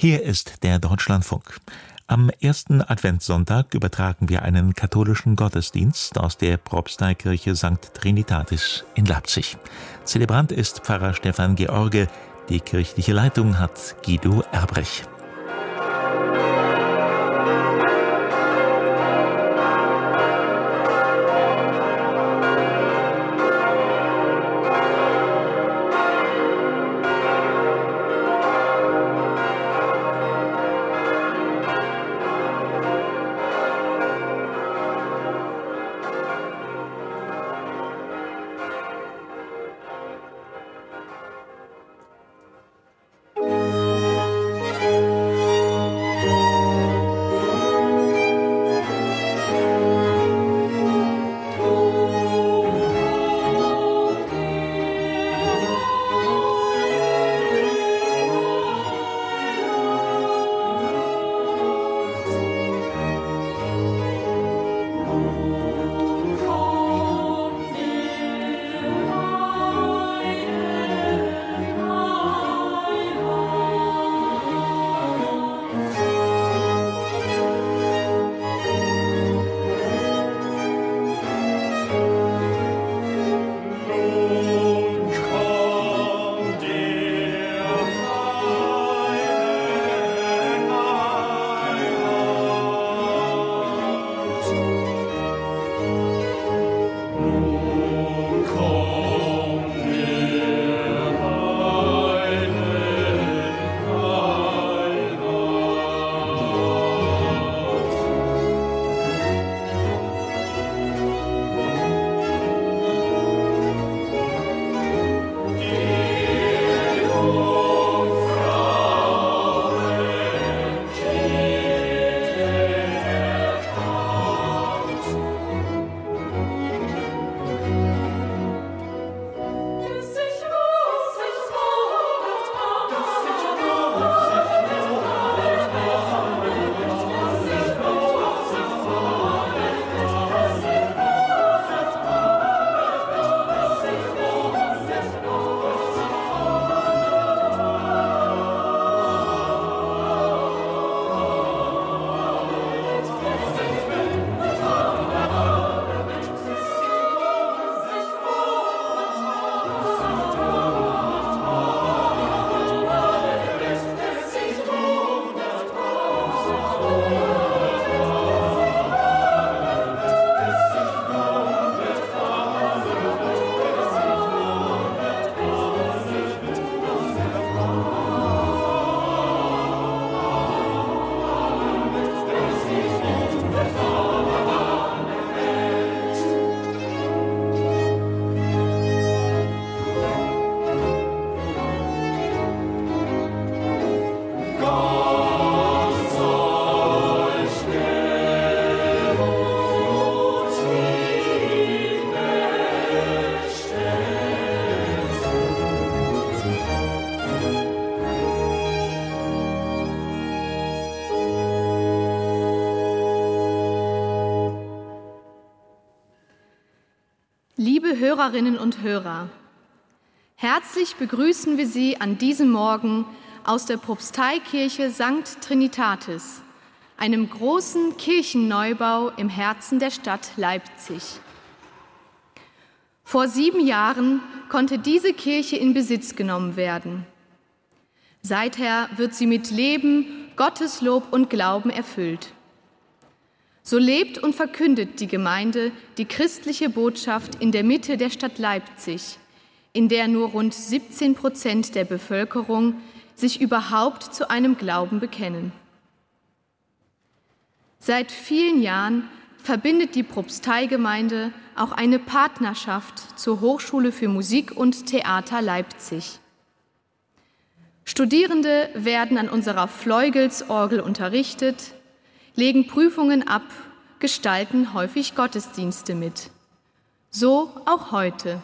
Hier ist der Deutschlandfunk. Am ersten Adventssonntag übertragen wir einen katholischen Gottesdienst aus der Propsteikirche St. Trinitatis in Leipzig. Zelebrant ist Pfarrer Stefan George. Die kirchliche Leitung hat Guido Erbrech. Liebe Hörerinnen und Hörer, herzlich begrüßen wir Sie an diesem Morgen aus der Propsteikirche St. Trinitatis, einem großen Kirchenneubau im Herzen der Stadt Leipzig. Vor 7 Jahren konnte diese Kirche in Besitz genommen werden. Seither wird sie mit Leben, Gotteslob und Glauben erfüllt. So lebt und verkündet die Gemeinde die christliche Botschaft in der Mitte der Stadt Leipzig, in der nur rund 17% der Bevölkerung sich überhaupt zu einem Glauben bekennen. Seit vielen Jahren verbindet die Propsteigemeinde auch eine Partnerschaft zur Hochschule für Musik und Theater Leipzig. Studierende werden an unserer Fleugels-Orgel unterrichtet, legen Prüfungen ab, gestalten häufig Gottesdienste mit. So auch heute.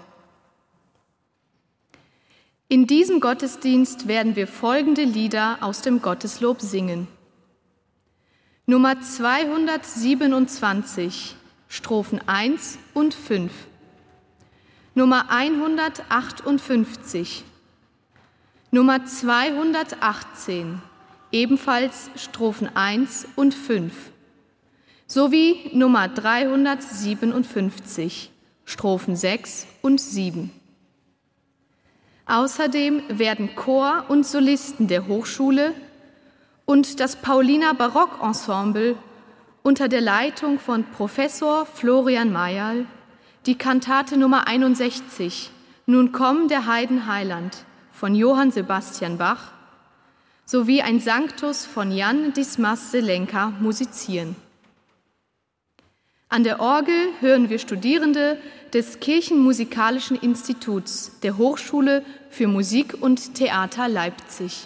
In diesem Gottesdienst werden wir folgende Lieder aus dem Gotteslob singen. Nummer 227, Strophen 1 und 5. Nummer 158. Nummer 218, ebenfalls Strophen 1 und 5, sowie Nummer 357, Strophen 6 und 7. Außerdem werden Chor und Solisten der Hochschule und das Pauliner Barockensemble unter der Leitung von Professor Florian Mayerl die Kantate Nummer 61, Nun komm der Heiden Heiland von Johann Sebastian Bach, sowie ein Sanctus von Jan Dismas Zelenka musizieren. An der Orgel hören wir Studierende des Kirchenmusikalischen Instituts der Hochschule für Musik und Theater Leipzig.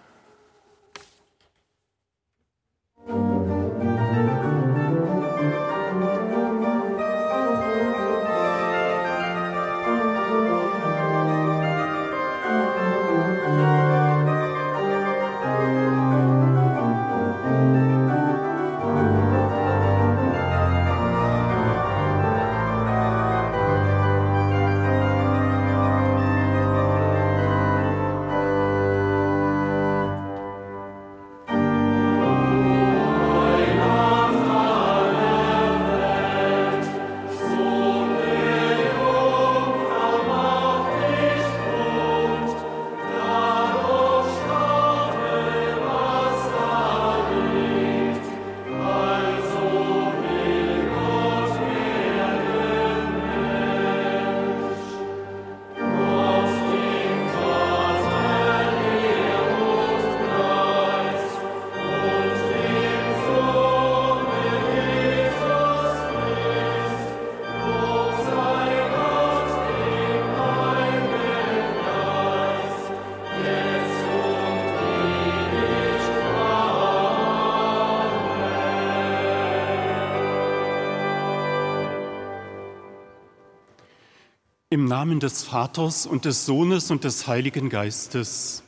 Im Namen des Vaters und des Sohnes und des Heiligen Geistes.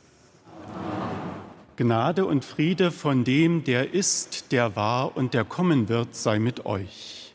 Gnade und Friede von dem, der ist, der war und der kommen wird, sei mit euch.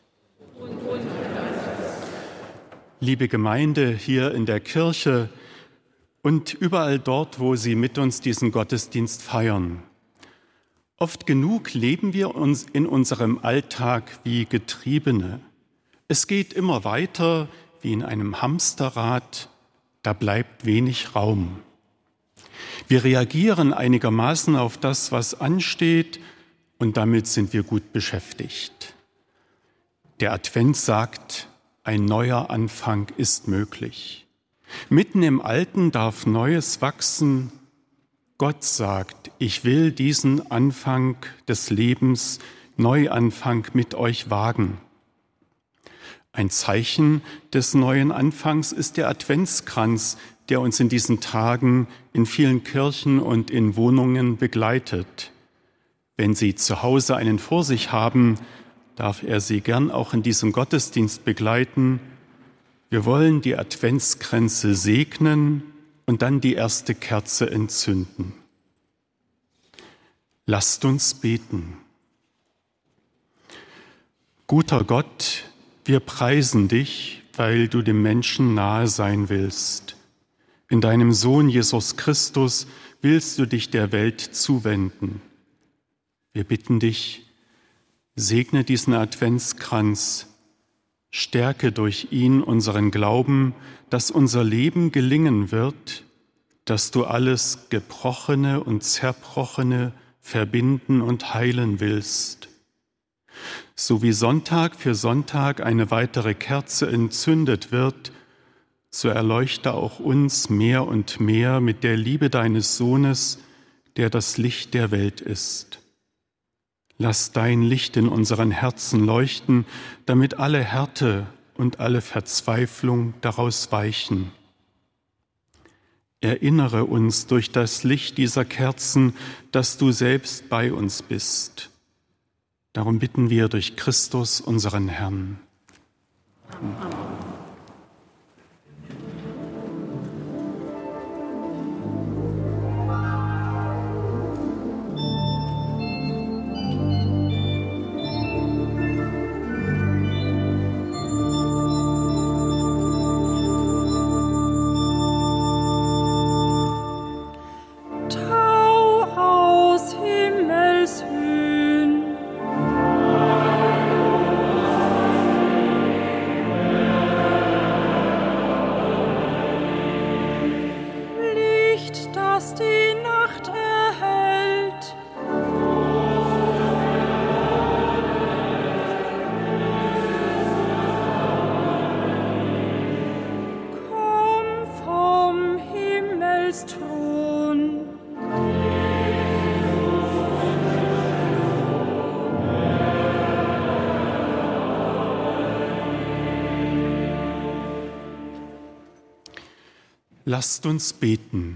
Liebe Gemeinde hier in der Kirche und überall dort, wo Sie mit uns diesen Gottesdienst feiern. Oft genug leben wir uns in unserem Alltag wie Getriebene. Es geht immer weiter wie in einem Hamsterrad, da bleibt wenig Raum. Wir reagieren einigermaßen auf das, was ansteht, und damit sind wir gut beschäftigt. Der Advent sagt, ein neuer Anfang ist möglich. Mitten im Alten darf Neues wachsen. Gott sagt, ich will diesen Anfang des Lebens, Neuanfang mit euch wagen. Ein Zeichen des neuen Anfangs ist der Adventskranz, der uns in diesen Tagen in vielen Kirchen und in Wohnungen begleitet. Wenn Sie zu Hause einen vor sich haben, darf er Sie gern auch in diesem Gottesdienst begleiten. Wir wollen die Adventskränze segnen und dann die erste Kerze entzünden. Lasst uns beten. Guter Gott, wir preisen dich, weil du dem Menschen nahe sein willst. In deinem Sohn Jesus Christus willst du dich der Welt zuwenden. Wir bitten dich, segne diesen Adventskranz, stärke durch ihn unseren Glauben, dass unser Leben gelingen wird, dass du alles Gebrochene und Zerbrochene verbinden und heilen willst. So wie Sonntag für Sonntag eine weitere Kerze entzündet wird, so erleuchte auch uns mehr und mehr mit der Liebe deines Sohnes, der das Licht der Welt ist. Lass dein Licht in unseren Herzen leuchten, damit alle Härte und alle Verzweiflung daraus weichen. Erinnere uns durch das Licht dieser Kerzen, dass du selbst bei uns bist. Darum bitten wir durch Christus, unseren Herrn. Amen. Tau aus Lasst uns beten.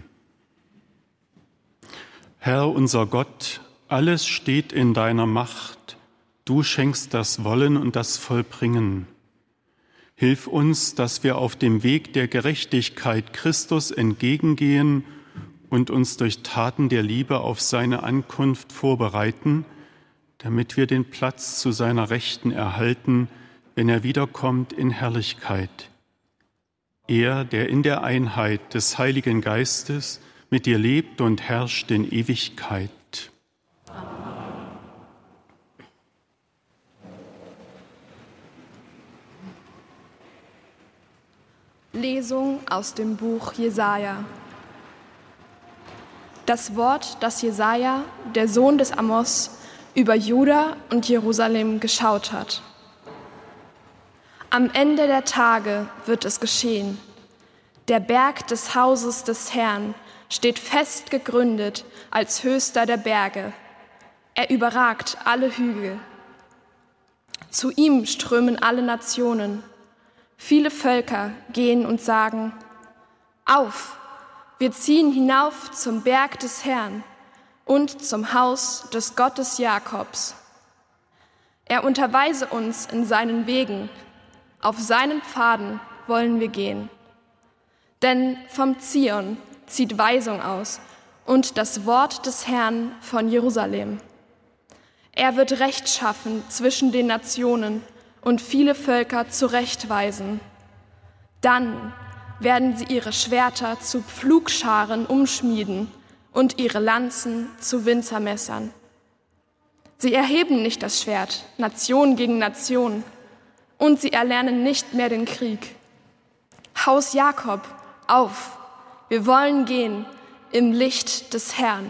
Herr unser Gott, alles steht in deiner Macht. Du schenkst das Wollen und das Vollbringen. Hilf uns, dass wir auf dem Weg der Gerechtigkeit Christus entgegengehen und uns durch Taten der Liebe auf seine Ankunft vorbereiten, damit wir den Platz zu seiner Rechten erhalten, wenn er wiederkommt in Herrlichkeit. Er, der in der Einheit des Heiligen Geistes mit dir lebt und herrscht in Ewigkeit. Lesung aus dem Buch Jesaja. Das Wort, das Jesaja, der Sohn des Amos, über Juda und Jerusalem geschaut hat. Am Ende der Tage wird es geschehen. Der Berg des Hauses des Herrn steht fest gegründet als höchster der Berge. Er überragt alle Hügel. Zu ihm strömen alle Nationen. Viele Völker gehen und sagen: Auf, wir ziehen hinauf zum Berg des Herrn und zum Haus des Gottes Jakobs. Er unterweise uns in seinen Wegen. Auf seinen Pfaden wollen wir gehen. Denn vom Zion zieht Weisung aus und das Wort des Herrn von Jerusalem. Er wird Recht schaffen zwischen den Nationen und viele Völker zurechtweisen. Dann werden sie ihre Schwerter zu Pflugscharen umschmieden und ihre Lanzen zu Winzermessern. Sie erheben nicht das Schwert, Nation gegen Nation, und sie erlernen nicht mehr den Krieg. Haus Jakob, auf, wir wollen gehen im Licht des Herrn.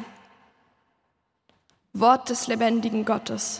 Wort des lebendigen Gottes.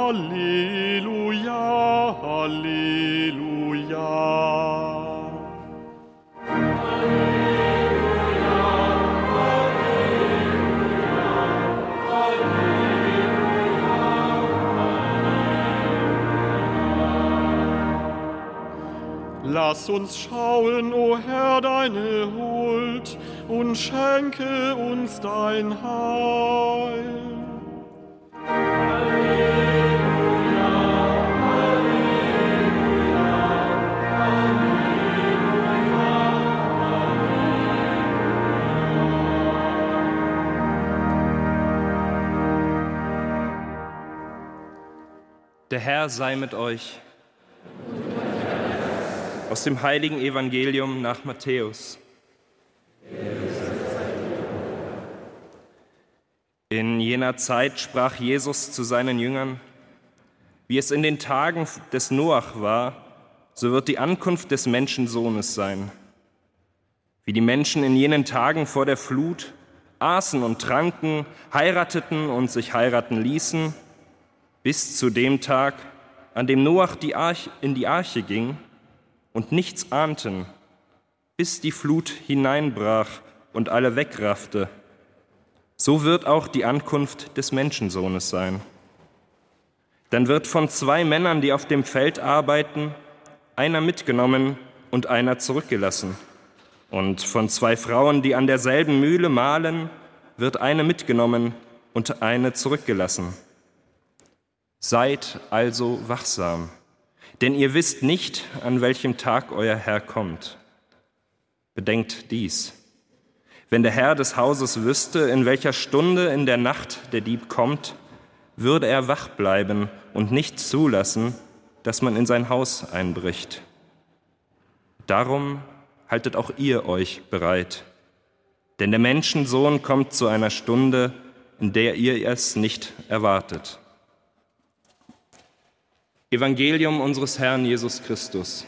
Halleluja, Halleluja. Lass uns schauen, o Herr, deine Huld und schenke uns dein Heil. Halleluja, Halleluja. Der Herr sei mit euch. Aus dem heiligen Evangelium nach Matthäus. In jener Zeit sprach Jesus zu seinen Jüngern: Wie es in den Tagen des Noach war, so wird die Ankunft des Menschensohnes sein. Wie die Menschen in jenen Tagen vor der Flut aßen und tranken, heirateten und sich heiraten ließen, bis zu dem Tag, an dem Noach in die Arche ging und nichts ahnten, bis die Flut hineinbrach und alle wegraffte. So wird auch die Ankunft des Menschensohnes sein. Dann wird von 2 Männern, die auf dem Feld arbeiten, einer mitgenommen und einer zurückgelassen. Und von 2 Frauen, die an derselben Mühle mahlen, wird eine mitgenommen und eine zurückgelassen. Seid also wachsam, denn ihr wisst nicht, an welchem Tag euer Herr kommt. Bedenkt dies: Wenn der Herr des Hauses wüsste, in welcher Stunde in der Nacht der Dieb kommt, würde er wach bleiben und nicht zulassen, dass man in sein Haus einbricht. Darum haltet auch ihr euch bereit, denn der Menschensohn kommt zu einer Stunde, in der ihr es nicht erwartet. Evangelium unseres Herrn Jesus Christus.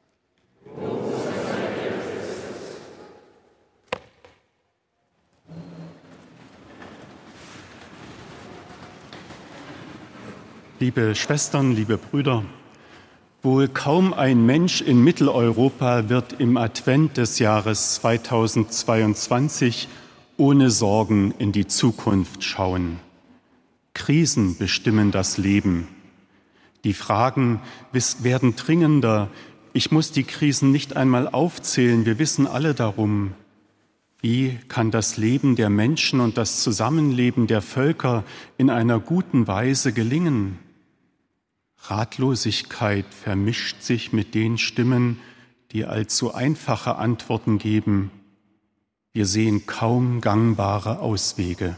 Liebe Schwestern, liebe Brüder, wohl kaum ein Mensch in Mitteleuropa wird im Advent des Jahres 2022 ohne Sorgen in die Zukunft schauen. Krisen bestimmen das Leben. Die Fragen werden dringender. Ich muss die Krisen nicht einmal aufzählen, wir wissen alle darum. Wie kann das Leben der Menschen und das Zusammenleben der Völker in einer guten Weise gelingen? Ratlosigkeit vermischt sich mit den Stimmen, die allzu einfache Antworten geben. Wir sehen kaum gangbare Auswege.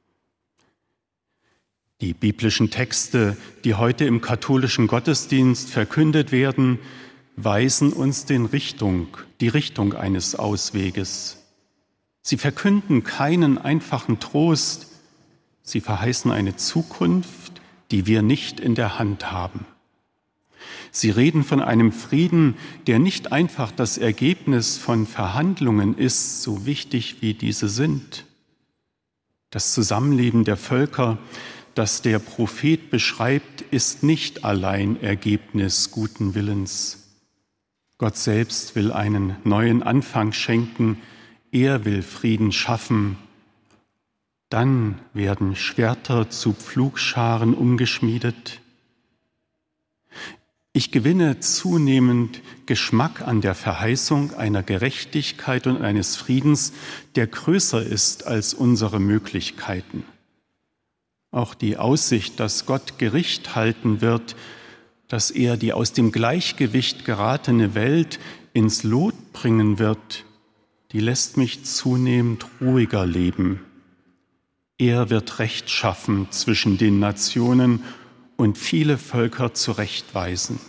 Die biblischen Texte, die heute im katholischen Gottesdienst verkündet werden, weisen uns die Richtung eines Ausweges. Sie verkünden keinen einfachen Trost, sie verheißen eine Zukunft, die wir nicht in der Hand haben. Sie reden von einem Frieden, der nicht einfach das Ergebnis von Verhandlungen ist, so wichtig wie diese sind. Das Zusammenleben der Völker, das der Prophet beschreibt, ist nicht allein Ergebnis guten Willens. Gott selbst will einen neuen Anfang schenken, er will Frieden schaffen. Dann werden Schwerter zu Pflugscharen umgeschmiedet. Ich gewinne zunehmend Geschmack an der Verheißung einer Gerechtigkeit und eines Friedens, der größer ist als unsere Möglichkeiten. Auch die Aussicht, dass Gott Gericht halten wird, dass er die aus dem Gleichgewicht geratene Welt ins Lot bringen wird, die lässt mich zunehmend ruhiger leben. Er wird Recht schaffen zwischen den Nationen und viele Völker zurechtweisen.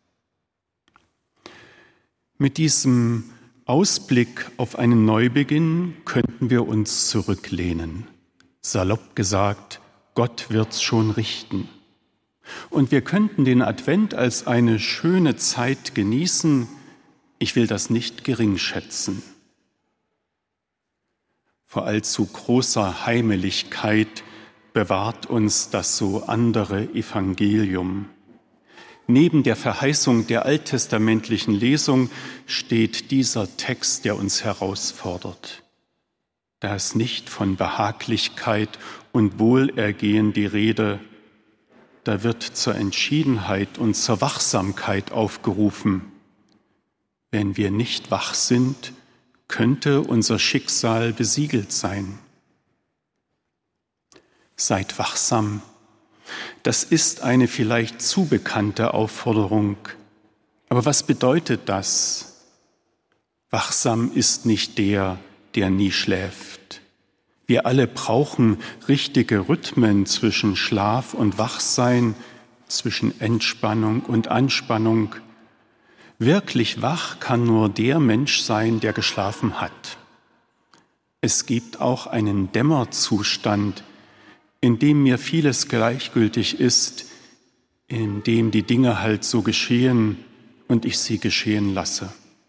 Mit diesem Ausblick auf einen Neubeginn könnten wir uns zurücklehnen. Salopp gesagt, Gott wird's schon richten. Und wir könnten den Advent als eine schöne Zeit genießen. Ich will das nicht geringschätzen. Vor allzu großer Heimeligkeit bewahrt uns das so andere Evangelium. Neben der Verheißung der alttestamentlichen Lesung steht dieser Text, der uns herausfordert. Da ist nicht von Behaglichkeit und Wohlergehen die Rede, da wird zur Entschiedenheit und zur Wachsamkeit aufgerufen. Wenn wir nicht wach sind, könnte unser Schicksal besiegelt sein. Seid wachsam. Das ist eine vielleicht zu bekannte Aufforderung. Aber was bedeutet das? Wachsam ist nicht der, der nie schläft. Wir alle brauchen richtige Rhythmen zwischen Schlaf und Wachsein, zwischen Entspannung und Anspannung. Wirklich wach kann nur der Mensch sein, der geschlafen hat. Es gibt auch einen Dämmerzustand, in dem mir vieles gleichgültig ist, in dem die Dinge halt so geschehen und ich sie geschehen lasse.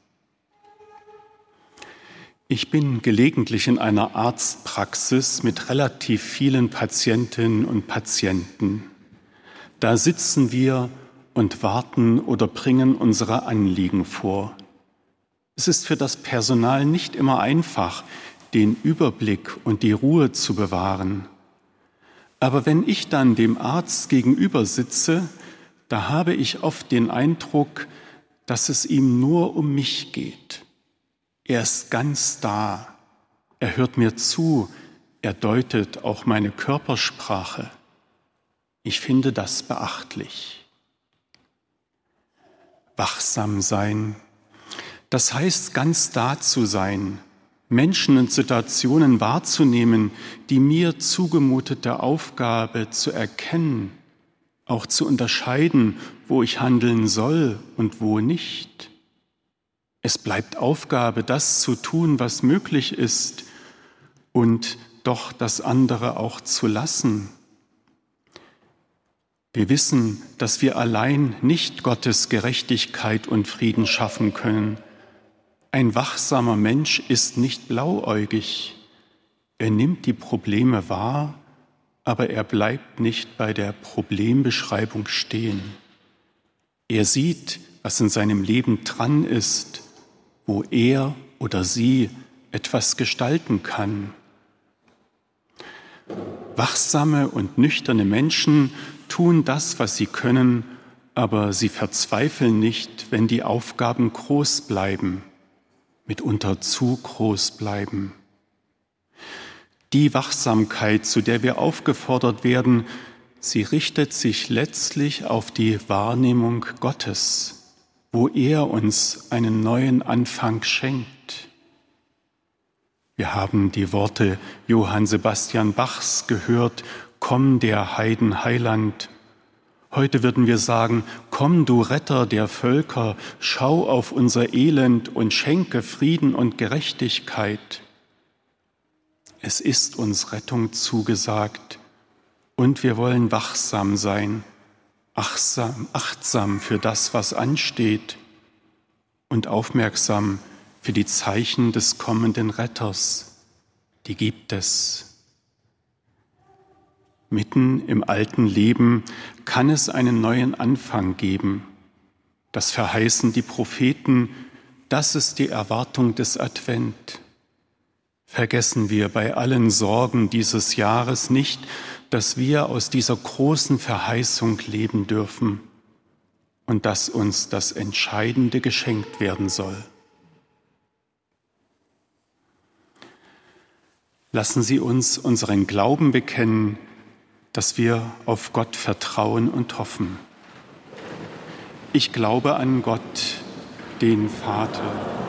Ich bin gelegentlich in einer Arztpraxis mit relativ vielen Patientinnen und Patienten. Da sitzen wir und warten oder bringen unsere Anliegen vor. Es ist für das Personal nicht immer einfach, den Überblick und die Ruhe zu bewahren. Aber wenn ich dann dem Arzt gegenüber sitze, da habe ich oft den Eindruck, dass es ihm nur um mich geht. Er ist ganz da, er hört mir zu, er deutet auch meine Körpersprache. Ich finde das beachtlich. Wachsam sein, das heißt ganz da zu sein, Menschen und Situationen wahrzunehmen, die mir zugemutete Aufgabe zu erkennen, auch zu unterscheiden, wo ich handeln soll und wo nicht. Es bleibt Aufgabe, das zu tun, was möglich ist, und doch das andere auch zu lassen. Wir wissen, dass wir allein nicht Gottes Gerechtigkeit und Frieden schaffen können. Ein wachsamer Mensch ist nicht blauäugig. Er nimmt die Probleme wahr, aber er bleibt nicht bei der Problembeschreibung stehen. Er sieht, was in seinem Leben dran ist, wo er oder sie etwas gestalten kann. Wachsame und nüchterne Menschen tun das, was sie können, aber sie verzweifeln nicht, wenn die Aufgaben groß bleiben, mitunter zu groß bleiben. Die Wachsamkeit, zu der wir aufgefordert werden, sie richtet sich letztlich auf die Wahrnehmung Gottes, wo er uns einen neuen Anfang schenkt. Wir haben die Worte Johann Sebastian Bachs gehört, komm, der Heiden Heiland. Heute würden wir sagen, komm, du Retter der Völker, schau auf unser Elend und schenke Frieden und Gerechtigkeit. Es ist uns Rettung zugesagt und wir wollen wachsam sein, achtsam für das, was ansteht und aufmerksam für die Zeichen des kommenden Retters. Die gibt es. Mitten im alten Leben kann es einen neuen Anfang geben. Das verheißen die Propheten, das ist die Erwartung des Advent. Vergessen wir bei allen Sorgen dieses Jahres nicht, dass wir aus dieser großen Verheißung leben dürfen und dass uns das Entscheidende geschenkt werden soll. Lassen Sie uns unseren Glauben bekennen, dass wir auf Gott vertrauen und hoffen. Ich glaube an Gott, den Vater,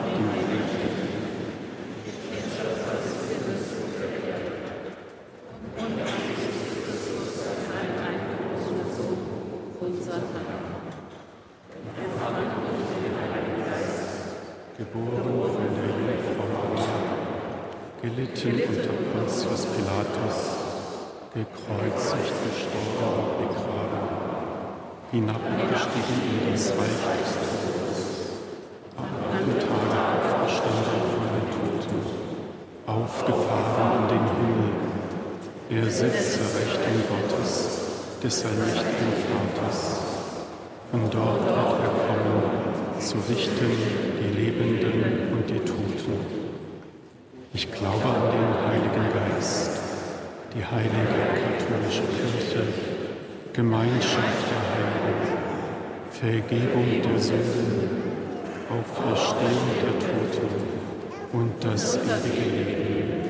geboren von der Jungfrau Maria, gelitten unter Pontius Pilatus, gekreuzigt, gestorben und begraben, hinabgestiegen in das Reich des Todes, am dritten Tage auferstanden von den Toten, aufgefahren in den Himmel, Er sitzt zur Rechten Gottes, des allmächtigen Vaters. Von dort wird er kommen, zu richten die Lebenden und die Toten. Ich glaube an den Heiligen Geist, die heilige katholische Kirche, Gemeinschaft der Heiligen, Vergebung der Sünden, Auferstehung der Toten und das ewige Leben.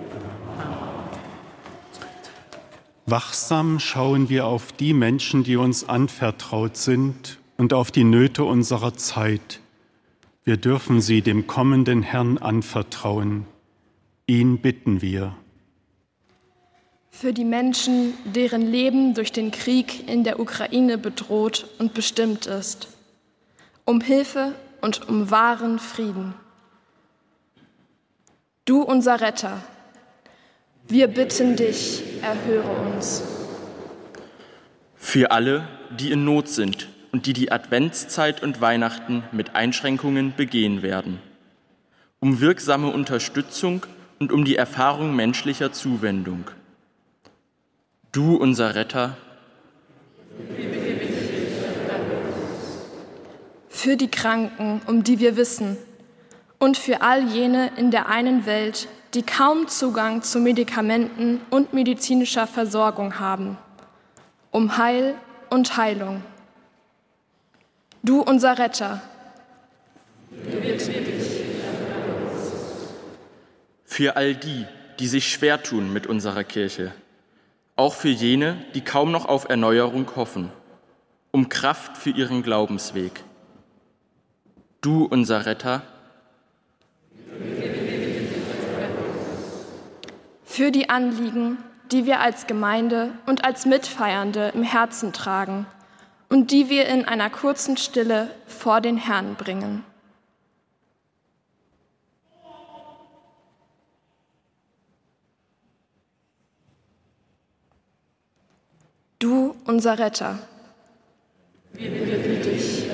Wachsam schauen wir auf die Menschen, die uns anvertraut sind, und auf die Nöte unserer Zeit. Wir dürfen sie dem kommenden Herrn anvertrauen. Ihn bitten wir. Für die Menschen, deren Leben durch den Krieg in der Ukraine bedroht und bestimmt ist. Um Hilfe und um wahren Frieden. Du, unser Retter, wir bitten dich, erhöre uns. Für alle, die in Not sind und die Adventszeit und Weihnachten mit Einschränkungen begehen werden. Um wirksame Unterstützung und um die Erfahrung menschlicher Zuwendung. Du, unser Retter, für die Kranken, um die wir wissen, und für all jene in der einen Welt, die kaum Zugang zu Medikamenten und medizinischer Versorgung haben, um Heil und Heilung. Du, unser Retter, für all die, die sich schwer tun mit unserer Kirche, auch für jene, die kaum noch auf Erneuerung hoffen, um Kraft für ihren Glaubensweg. Du, unser Retter, für die Anliegen, die wir als Gemeinde und als Mitfeiernde im Herzen tragen und die wir in einer kurzen Stille vor den Herrn bringen. Du, unser Retter, wir bitten dich.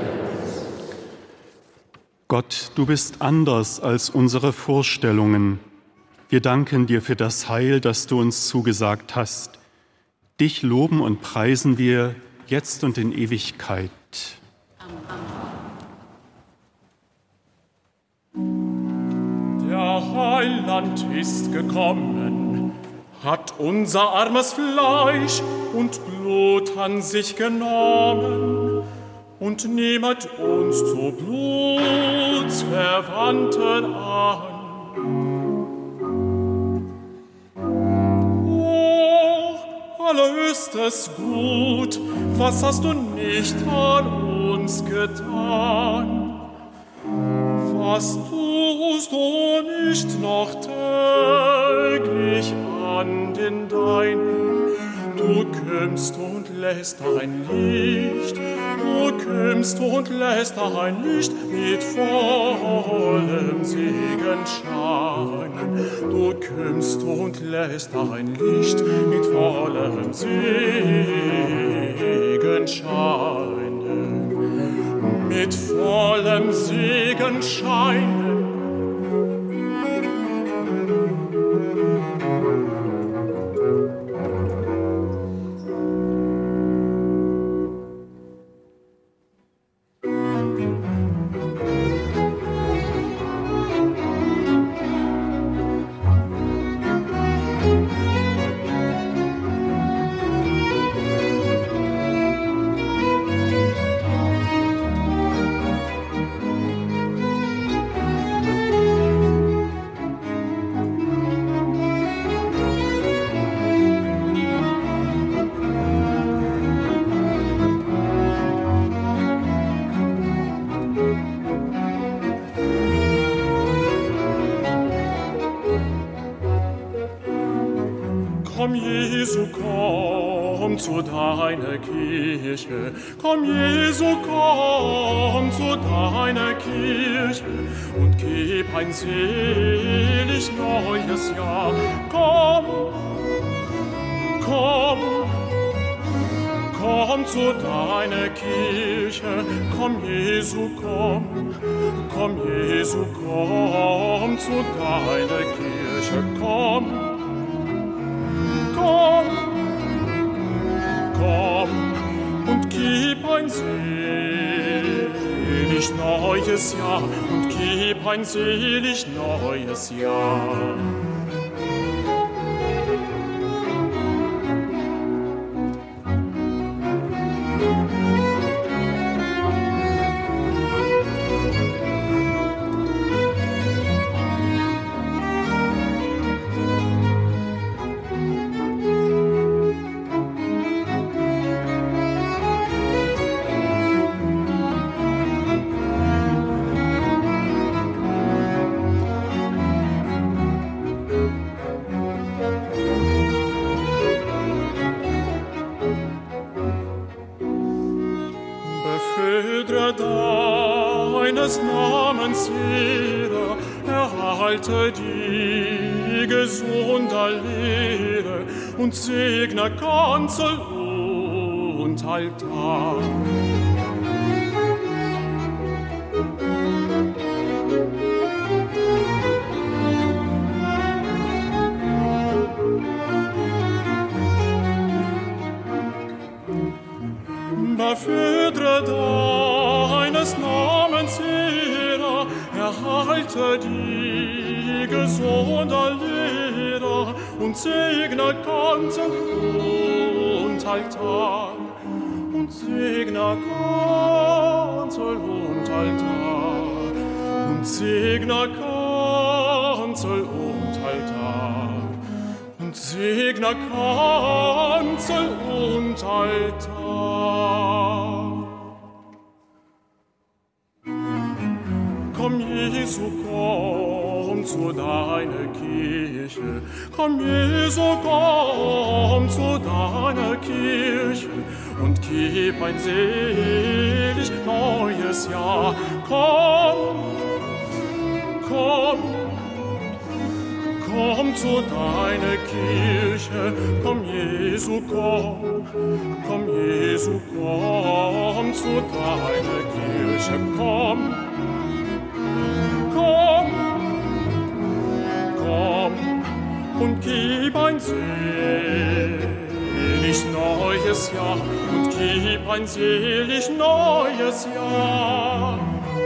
Gott, du bist anders als unsere Vorstellungen. Wir danken dir für das Heil, das du uns zugesagt hast. Dich loben und preisen wir jetzt und in Ewigkeit. Der Heiland ist gekommen, hat unser armes Fleisch und Blut an sich genommen und nehmet uns zu Blutsverwandten an. Allerhöchstes Gut, was hast du nicht an uns getan? Was tust du nicht noch täglich an den Deinen? Du kümmst und lässt dein Licht, du kümmst und lässt dein Licht mit vollem Segen scheinen. Du kümmst und lässt dein Licht mit vollem Segen scheinen. Mit vollem Segen scheinen. Komm, Jesu, komm zu deiner Kirche. Komm, Jesu, komm zu deiner Kirche und gib ein selig neues Jahr. Komm, komm, komm zu deiner Kirche. Komm, Jesu, komm. Komm, Jesu, komm zu deiner Kirche. Komm. komm, komm und gib ein selig neues Jahr und gib ein selig neues Jahr. Deines Namens jeder erhalte die gesunde Lehre und segne Kanzel und Altar. Befördere deines Namens Ehre, erhalte die gesunde Lehre und segne Kanzel und Altar. Und segne Kanzel und Altar. Und segne Kanzel und Altar. Und segne Kanzel und Altar. Komm, Jesu, komm zu deiner Kirche. Komm, Jesu, komm zu deiner Kirche und gib ein selig neues Jahr. Komm, komm, komm zu deiner Kirche. Komm, Jesu, komm, komm, Jesu, komm zu deiner Kirche. Komm, komm, komm und gib ein selig neues Jahr und gib ein selig neues Jahr.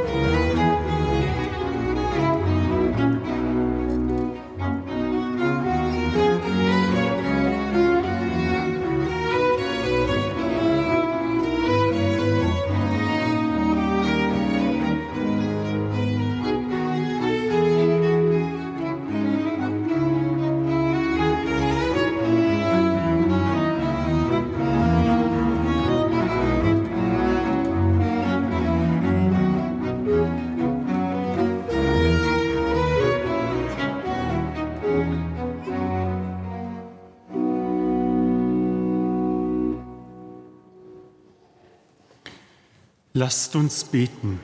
Lasst uns beten.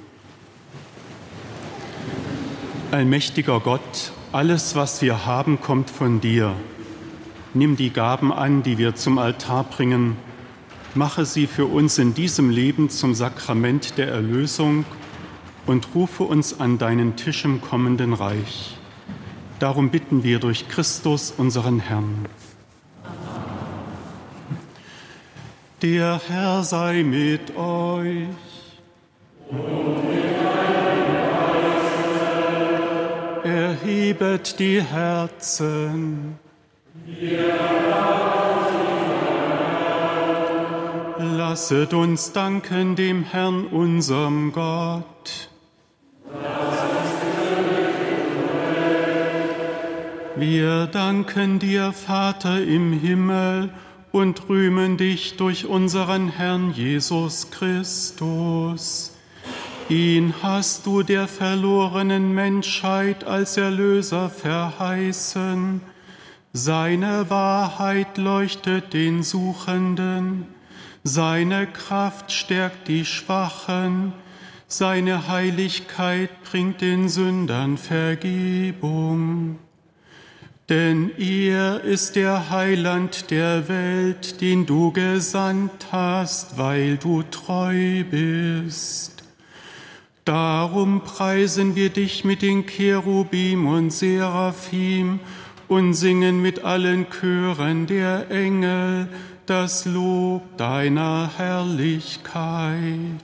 Allmächtiger Gott, alles, was wir haben, kommt von dir. Nimm die Gaben an, die wir zum Altar bringen. Mache sie für uns in diesem Leben zum Sakrament der Erlösung und rufe uns an deinen Tisch im kommenden Reich. Darum bitten wir durch Christus, unseren Herrn. Der Herr sei mit euch. Erhebet die Herzen. Lasset uns danken dem Herrn, unserem Gott. Wir danken dir, Vater im Himmel, und rühmen dich durch unseren Herrn Jesus Christus. Ihn hast du der verlorenen Menschheit als Erlöser verheißen. Seine Wahrheit leuchtet den Suchenden, seine Kraft stärkt die Schwachen, seine Heiligkeit bringt den Sündern Vergebung. Denn er ist der Heiland der Welt, den du gesandt hast, weil du treu bist. Darum preisen wir dich mit den Cherubim und Seraphim und singen mit allen Chören der Engel das Lob deiner Herrlichkeit.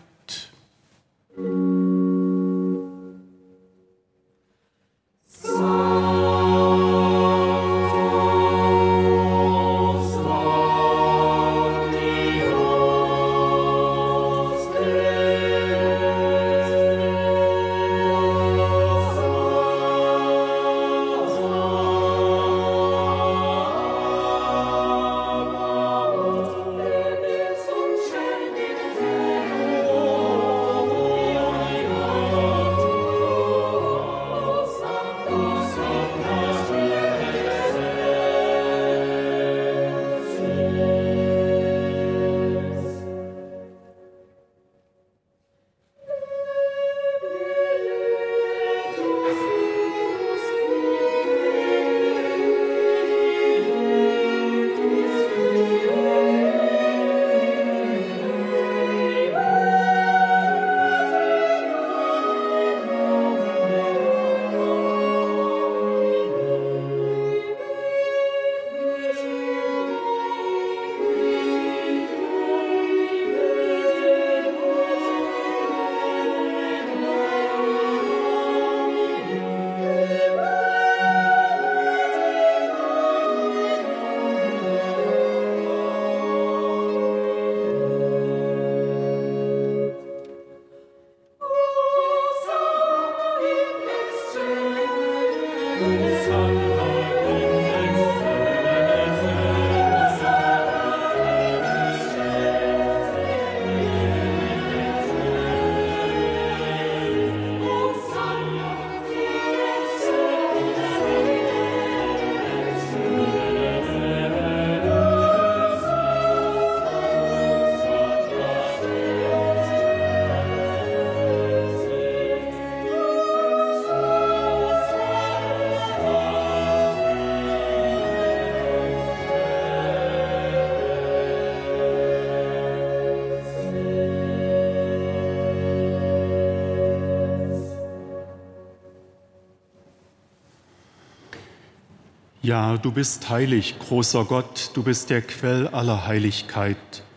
Ja, du bist heilig, großer Gott, du bist der Quell aller Heiligkeit.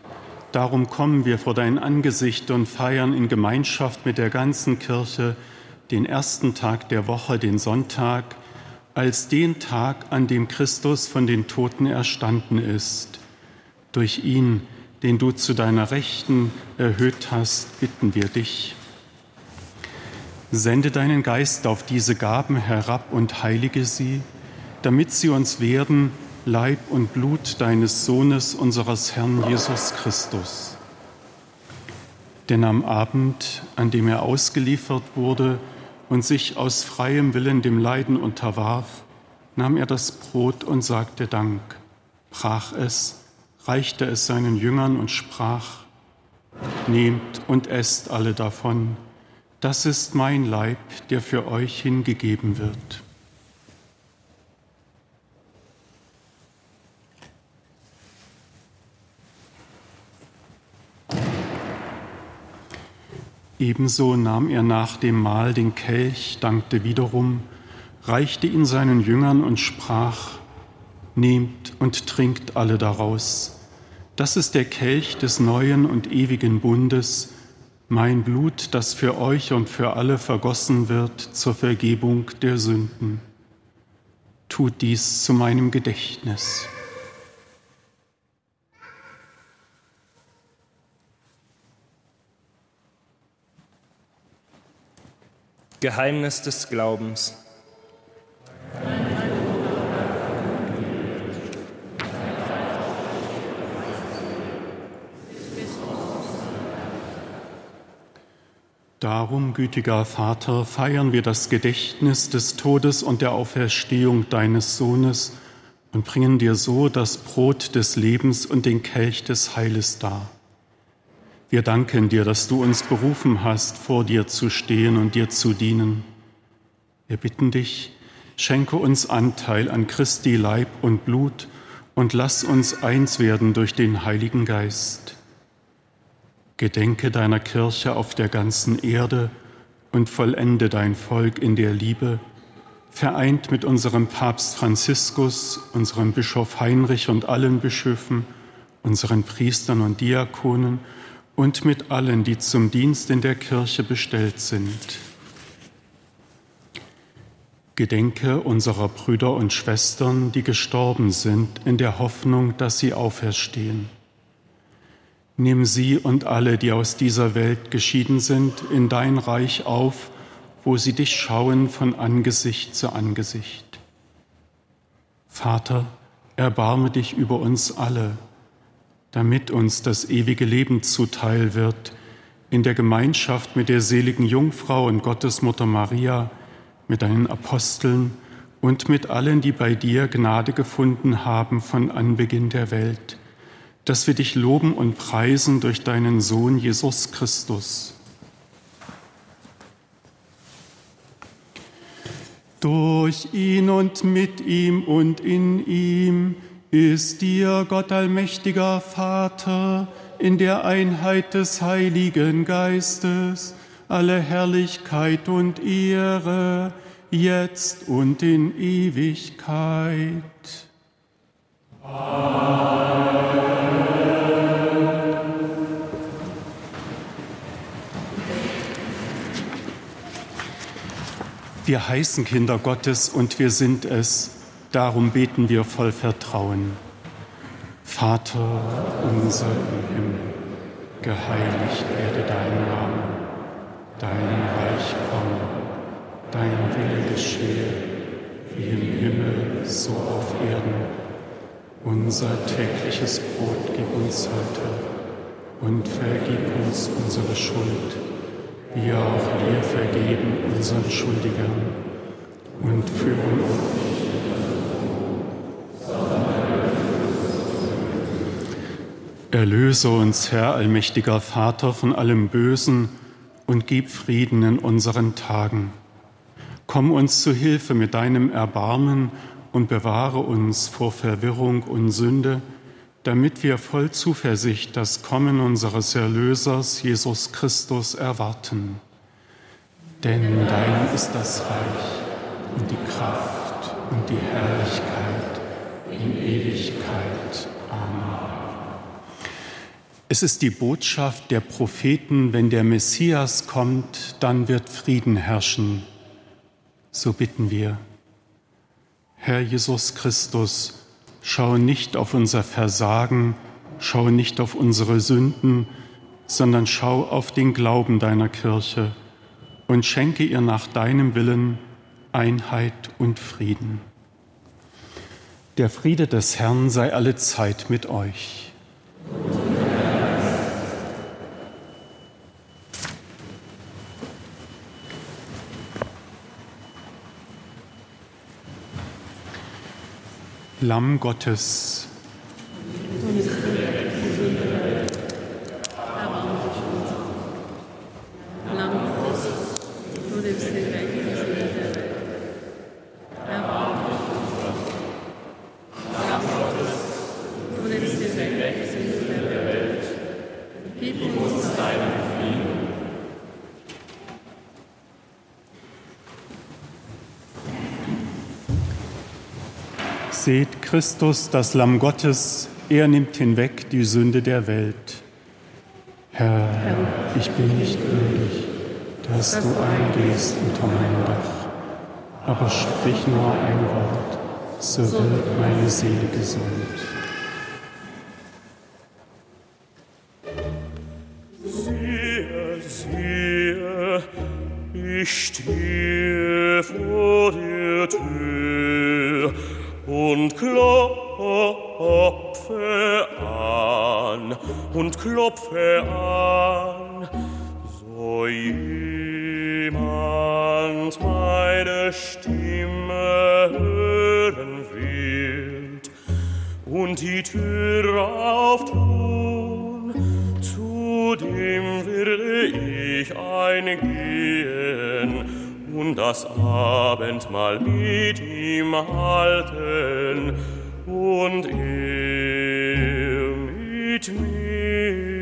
Darum kommen wir vor dein Angesicht und feiern in Gemeinschaft mit der ganzen Kirche den ersten Tag der Woche, den Sonntag, als den Tag, an dem Christus von den Toten erstanden ist. Durch ihn, den du zu deiner Rechten erhöht hast, bitten wir dich. Sende deinen Geist auf diese Gaben herab und heilige sie, damit sie uns werden, Leib und Blut deines Sohnes, unseres Herrn Jesus Christus. Denn am Abend, an dem er ausgeliefert wurde und sich aus freiem Willen dem Leiden unterwarf, nahm er das Brot und sagte Dank, brach es, reichte es seinen Jüngern und sprach: Nehmt und esst alle davon, das ist mein Leib, der für euch hingegeben wird. Ebenso nahm er nach dem Mahl den Kelch, dankte wiederum, reichte ihn seinen Jüngern und sprach: Nehmt und trinkt alle daraus. Das ist der Kelch des neuen und ewigen Bundes, mein Blut, das für euch und für alle vergossen wird zur Vergebung der Sünden. Tut dies zu meinem Gedächtnis. Geheimnis des Glaubens. Darum, gütiger Vater, feiern wir das Gedächtnis des Todes und der Auferstehung deines Sohnes und bringen dir so das Brot des Lebens und den Kelch des Heiles dar. Wir danken dir, dass du uns berufen hast, vor dir zu stehen und dir zu dienen. Wir bitten dich, schenke uns Anteil an Christi Leib und Blut und lass uns eins werden durch den Heiligen Geist. Gedenke deiner Kirche auf der ganzen Erde und vollende dein Volk in der Liebe, vereint mit unserem Papst Franziskus, unserem Bischof Heinrich und allen Bischöfen, unseren Priestern und Diakonen und mit allen, die zum Dienst in der Kirche bestellt sind. Gedenke unserer Brüder und Schwestern, die gestorben sind, in der Hoffnung, dass sie auferstehen. Nimm sie und alle, die aus dieser Welt geschieden sind, in dein Reich auf, wo sie dich schauen von Angesicht zu Angesicht. Vater, erbarme dich über uns alle, damit uns das ewige Leben zuteil wird, in der Gemeinschaft mit der seligen Jungfrau und Gottesmutter Maria, mit deinen Aposteln und mit allen, die bei dir Gnade gefunden haben von Anbeginn der Welt, dass wir dich loben und preisen durch deinen Sohn Jesus Christus. Durch ihn und mit ihm und in ihm ist dir, Gott allmächtiger Vater, in der Einheit des Heiligen Geistes, alle Herrlichkeit und Ehre, jetzt und in Ewigkeit. Amen. Wir heißen Kinder Gottes und wir sind es, darum beten wir voll Vertrauen. Vater unser im Himmel, geheiligt werde dein Name. Dein Reich komme, dein Wille geschehe, wie im Himmel, so auf Erden. Unser tägliches Brot gib uns heute und vergib uns unsere Schuld, wie auch wir vergeben unseren Schuldigern. Und führe uns Erlöse uns, Herr, allmächtiger Vater, von allem Bösen und gib Frieden in unseren Tagen. Komm uns zu Hilfe mit deinem Erbarmen und bewahre uns vor Verwirrung und Sünde, damit wir voll Zuversicht das Kommen unseres Erlösers, Jesus Christus, erwarten. Denn dein ist das Reich und die Kraft und die Herrlichkeit in Ewigkeit. Amen. Es ist die Botschaft der Propheten, wenn der Messias kommt, dann wird Frieden herrschen. So bitten wir. Herr Jesus Christus, schau nicht auf unser Versagen, schau nicht auf unsere Sünden, sondern schau auf den Glauben deiner Kirche und schenke ihr nach deinem Willen Einheit und Frieden. Der Friede des Herrn sei allezeit mit euch. Lamm Gottes. Seht Christus, das Lamm Gottes, er nimmt hinweg die Sünde der Welt. Herr, ich bin nicht würdig, dass du eingehst unter mein Dach, aber sprich nur ein Wort, so wird meine Seele gesund. Siehe, siehe, ich stehe vor der Tür und klopfe an, so jemand meine Stimme hören wird und die Tür auftun, zu dem werde ich eingehen und das Abendmahl mit ihm halten und er mit mir.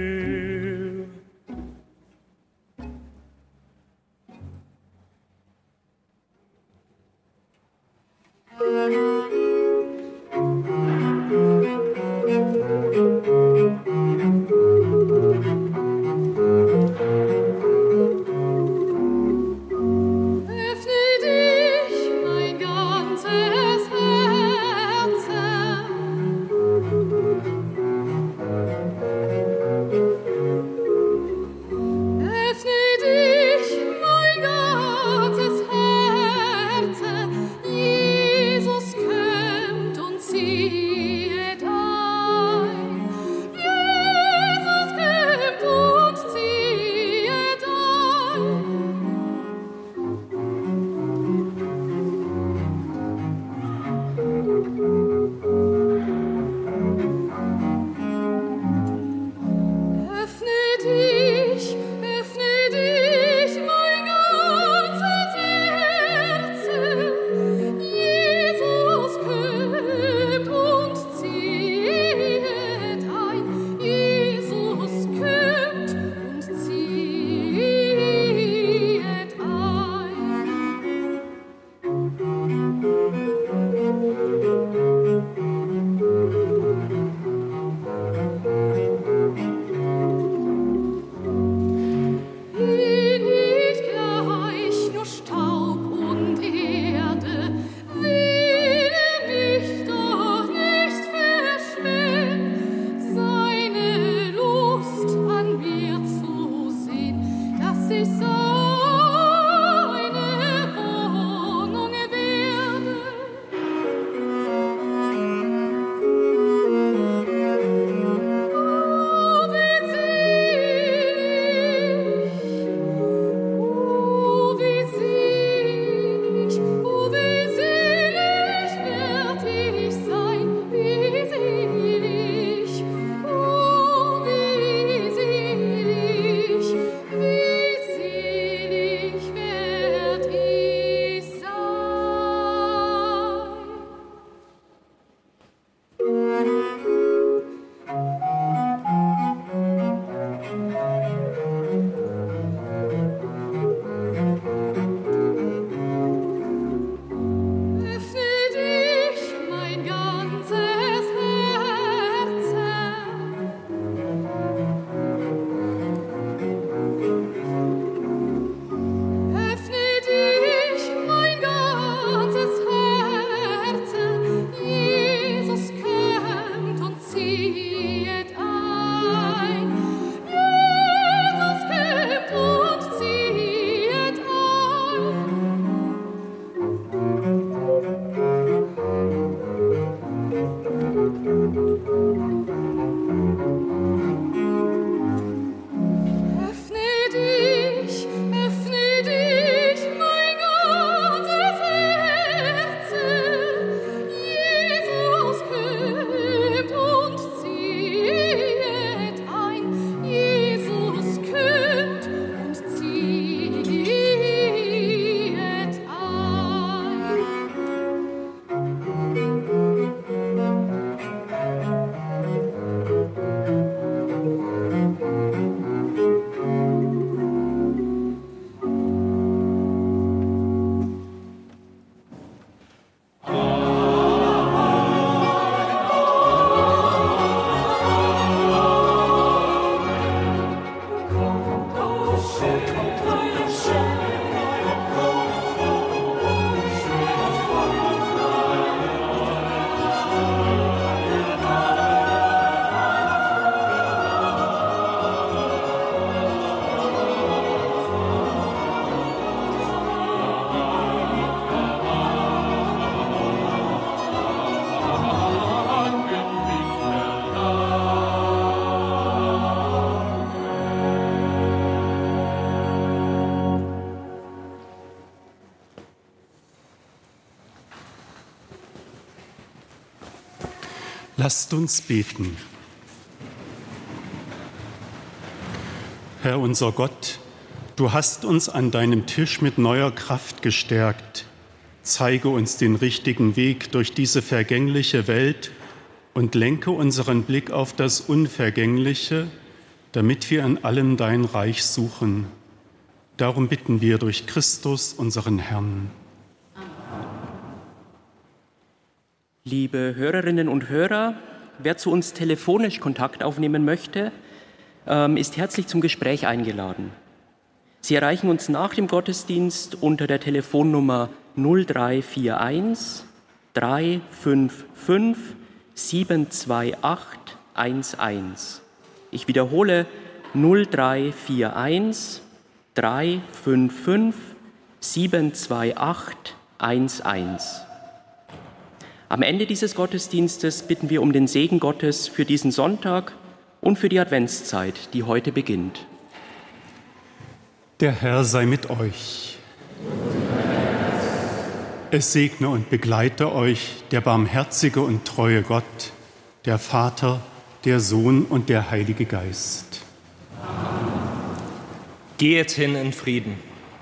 Lasst uns beten. Herr unser Gott, du hast uns an deinem Tisch mit neuer Kraft gestärkt. Zeige uns den richtigen Weg durch diese vergängliche Welt und lenke unseren Blick auf das Unvergängliche, damit wir in allem dein Reich suchen. Darum bitten wir durch Christus, unseren Herrn. Liebe Hörerinnen und Hörer, wer zu uns telefonisch Kontakt aufnehmen möchte, ist herzlich zum Gespräch eingeladen. Sie erreichen uns nach dem Gottesdienst unter der Telefonnummer 0341 355 728 11. Ich wiederhole 0341 355 728 11. Am Ende dieses Gottesdienstes bitten wir um den Segen Gottes für diesen Sonntag und für die Adventszeit, die heute beginnt. Der Herr sei mit euch. Es segne und begleite euch der barmherzige und treue Gott, der Vater, der Sohn und der Heilige Geist. Amen. Geht hin in Frieden.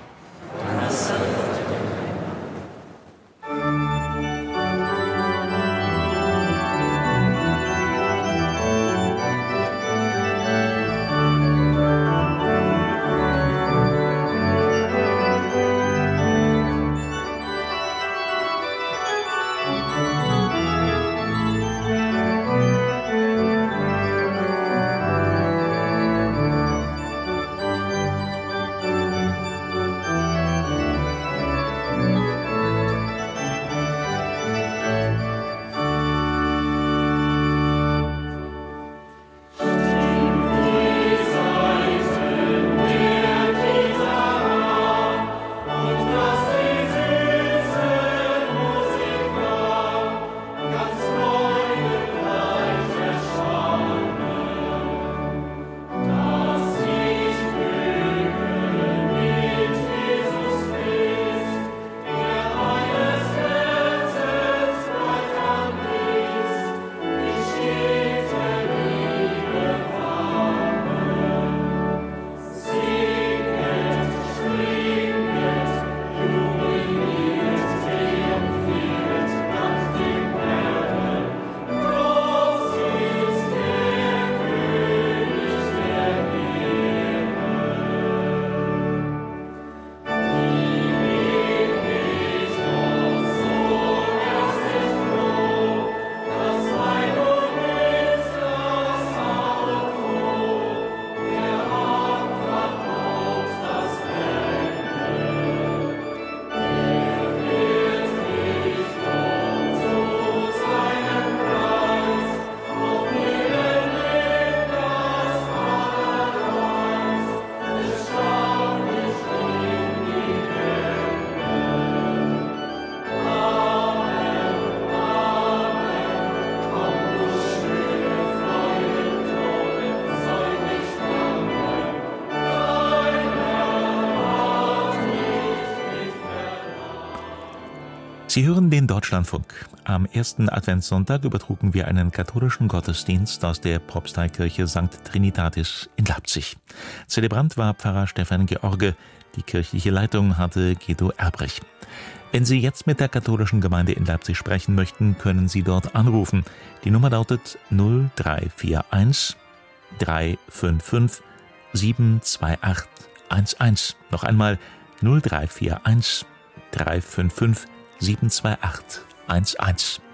Sie hören den Deutschlandfunk. Am ersten Adventssonntag übertrugen wir einen katholischen Gottesdienst aus der Propsteikirche St. Trinitatis in Leipzig. Zelebrant war Pfarrer Stefan George, die kirchliche Leitung hatte Guido Erbrich. Wenn Sie jetzt mit der katholischen Gemeinde in Leipzig sprechen möchten, können Sie dort anrufen. Die Nummer lautet 0341 355 728 11. Noch einmal 0341 355 728 11.